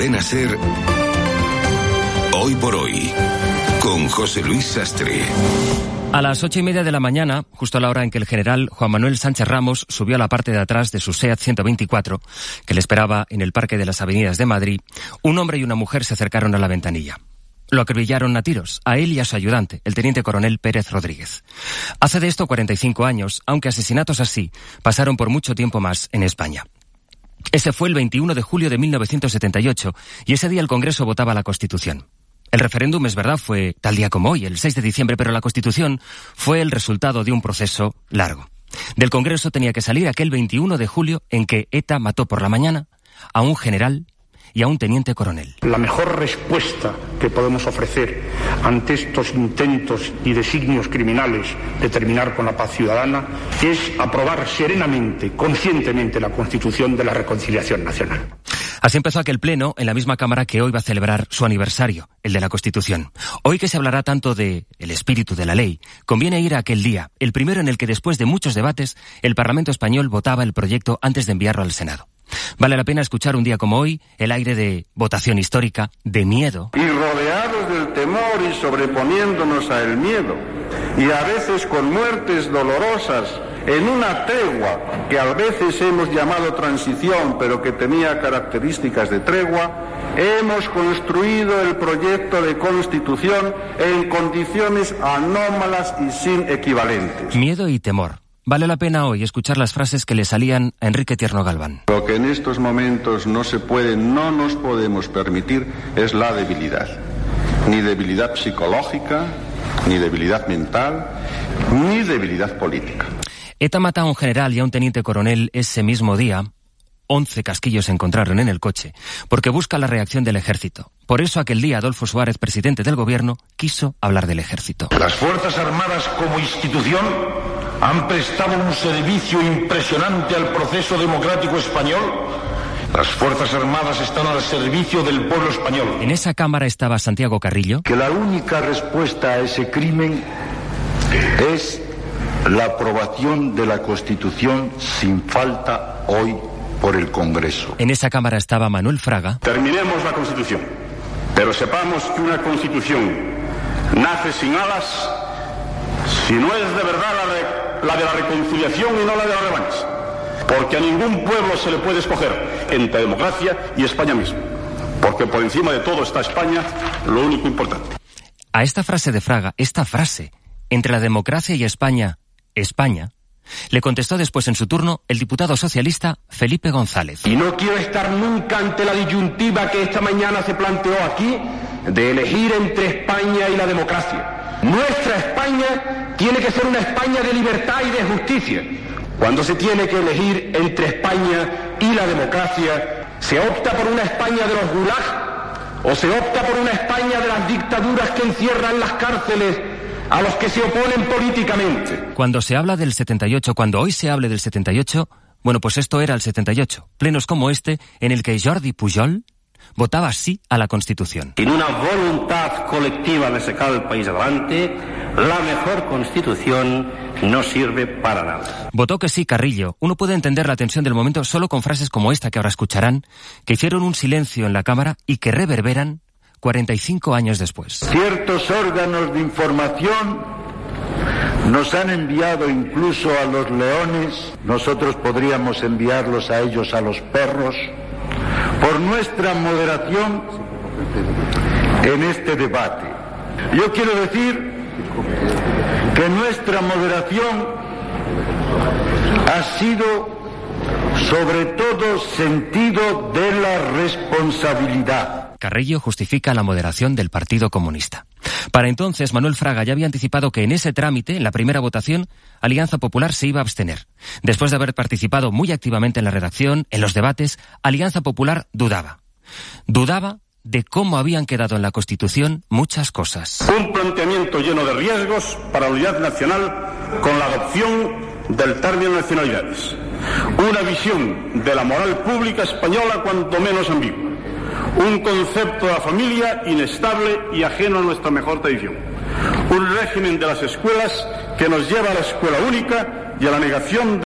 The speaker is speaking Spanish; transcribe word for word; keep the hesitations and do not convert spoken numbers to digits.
Cadena SER, Hoy por Hoy, con José Luis Sastre. A las ocho y media de la mañana, justo a la hora en que el general Juan Manuel Sánchez Ramos subió a la parte de atrás de su SEAT ciento veinticuatro, que le esperaba en el Parque de las Avenidas de Madrid, un hombre y una mujer se acercaron a la ventanilla. Lo acribillaron a tiros, a él y a su ayudante, el teniente coronel Pérez Rodríguez. Hace de esto cuarenta y cinco años, aunque asesinatos así pasaron por mucho tiempo más en España. Ese fue el veintiuno de julio de mil novecientos setenta y ocho, y ese día el Congreso votaba la Constitución. El referéndum, es verdad, fue tal día como hoy, el seis de diciembre, pero la Constitución fue el resultado de un proceso largo. Del Congreso tenía que salir aquel veintiuno de julio en que ETA mató por la mañana a un general y a un teniente coronel. La mejor respuesta que podemos ofrecer ante estos intentos y designios criminales de terminar con la paz ciudadana es aprobar serenamente, conscientemente, la Constitución de la Reconciliación Nacional. Así empezó aquel pleno en la misma Cámara que hoy va a celebrar su aniversario, el de la Constitución. Hoy que se hablará tanto de el espíritu de la ley, conviene ir a aquel día, el primero en el que después de muchos debates, el Parlamento español votaba el proyecto antes de enviarlo al Senado. Vale la pena escuchar un día como hoy el aire de votación histórica, de miedo. Y rodeados del temor y sobreponiéndonos a el miedo, y a veces con muertes dolorosas, en una tregua que a veces hemos llamado transición, pero que tenía características de tregua, hemos construido el proyecto de Constitución en condiciones anómalas y sin equivalentes. Miedo y temor. Vale la pena hoy escuchar las frases que le salían a Enrique Tierno Galván. Lo que en estos momentos no se puede, no nos podemos permitir es la debilidad. Ni debilidad psicológica, ni debilidad mental, ni debilidad política. ETA mata a un general y a un teniente coronel ese mismo día. Once casquillos se encontraron en el coche, porque busca la reacción del ejército. Por eso aquel día Adolfo Suárez, presidente del gobierno, quiso hablar del ejército. Las Fuerzas Armadas como institución han prestado un servicio impresionante al proceso democrático español. Las Fuerzas Armadas están al servicio del pueblo español. En esa cámara estaba Santiago Carrillo. Que la única respuesta a ese crimen es la aprobación de la Constitución sin falta hoy por el Congreso. En esa cámara estaba Manuel Fraga. Terminemos la Constitución, pero sepamos que una Constitución nace sin alas si no es de verdad la, re, la de la reconciliación y no la de la revancha. Porque a ningún pueblo se le puede escoger entre democracia y España misma. Porque por encima de todo está España, lo único importante. A esta frase de Fraga, esta frase, entre la democracia y España, España, le contestó después en su turno el diputado socialista Felipe González. Y no quiero estar nunca ante la disyuntiva que esta mañana se planteó aquí de elegir entre España y la democracia. Nuestra España tiene que ser una España de libertad y de justicia. Cuando se tiene que elegir entre España y la democracia, ¿se opta por una España de los gulag o se opta por una España de las dictaduras que encierran las cárceles a los que se oponen políticamente? Cuando se habla del setenta y ocho, cuando hoy se hable del setenta y ocho, bueno, pues esto era el setenta y ocho. Plenos como este, en el que Jordi Pujol votaba sí a la Constitución. Sin una voluntad colectiva de sacar el país adelante, la mejor Constitución no sirve para nada. Votó que sí Carrillo. Uno puede entender la tensión del momento solo con frases como esta que ahora escucharán, que hicieron un silencio en la Cámara y que reverberan cuarenta y cinco años después. Ciertos órganos de información nos han enviado incluso a los leones, nosotros podríamos enviarlos a ellos, a los perros, por nuestra moderación en este debate. Yo quiero decir que nuestra moderación ha sido sobre todo sentido de la responsabilidad. Carrillo justifica la moderación del Partido Comunista. Para entonces, Manuel Fraga ya había anticipado que en ese trámite, en la primera votación, Alianza Popular se iba a abstener. Después de haber participado muy activamente en la redacción, en los debates, Alianza Popular dudaba. Dudaba de cómo habían quedado en la Constitución muchas cosas. Un planteamiento lleno de riesgos para la unidad nacional con la adopción del término nacionalidades. Una visión de la moral pública española cuanto menos ambigua. Un concepto de la familia inestable y ajeno a nuestra mejor tradición. Un régimen de las escuelas que nos lleva a la escuela única y a la negación de